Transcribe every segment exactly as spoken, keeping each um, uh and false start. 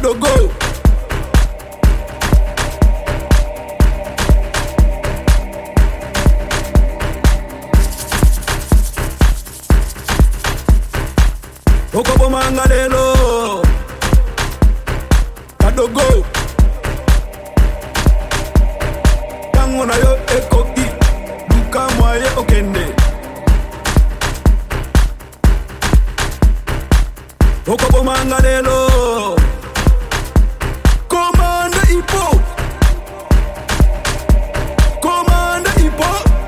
Kadogo. Okobo mangalelo Kadogo Tango na yo ekoki Duka mwaye okende Okobo mangalelo Komanda Ipo Komanda Ipo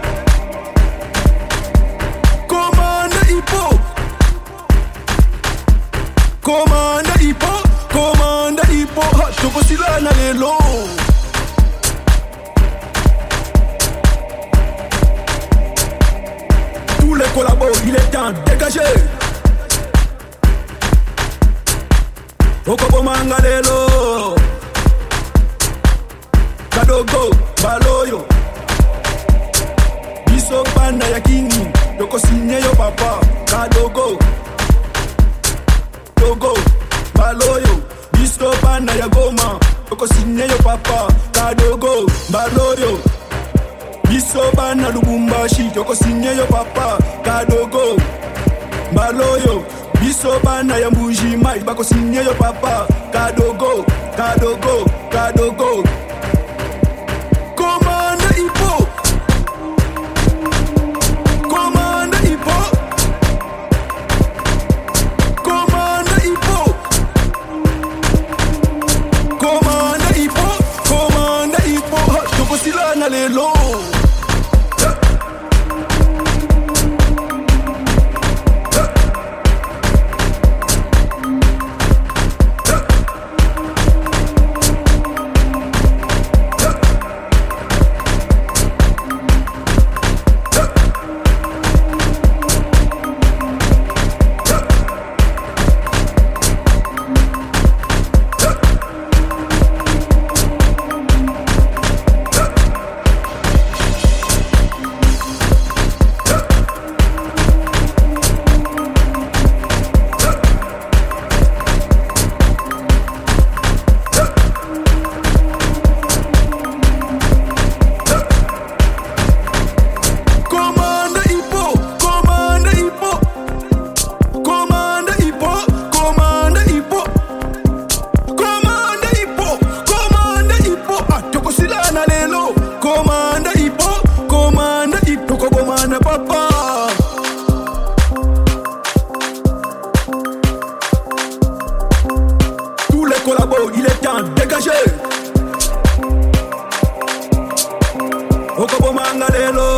Komanda Ipo Komanda Ipo, Komanda Ipo, ha, choko sila na lelo. Tous les collabos, il est temps dégagé. Okobo mangalelo Kadogo, baloyo Biso banda ya kingi, yoko sinye yo papa Kadogo Dogo, baloyo, bisto bana ya goma Oko sinye yo papa, Kadogo, baloyo Bisto bana lubumbashi, oko sinye yo papa Kadogo, baloyo Bisto bana ya mbuji mai, bako sinye yo papa Kadogo, Kadogo, Kadogo Komanda Ipo Komanda Ipo Komanda Ipo Komanda Ipo Komanda Ipo Toko sila na lelo collabo, il est temps dégagé. Okobo mangalelo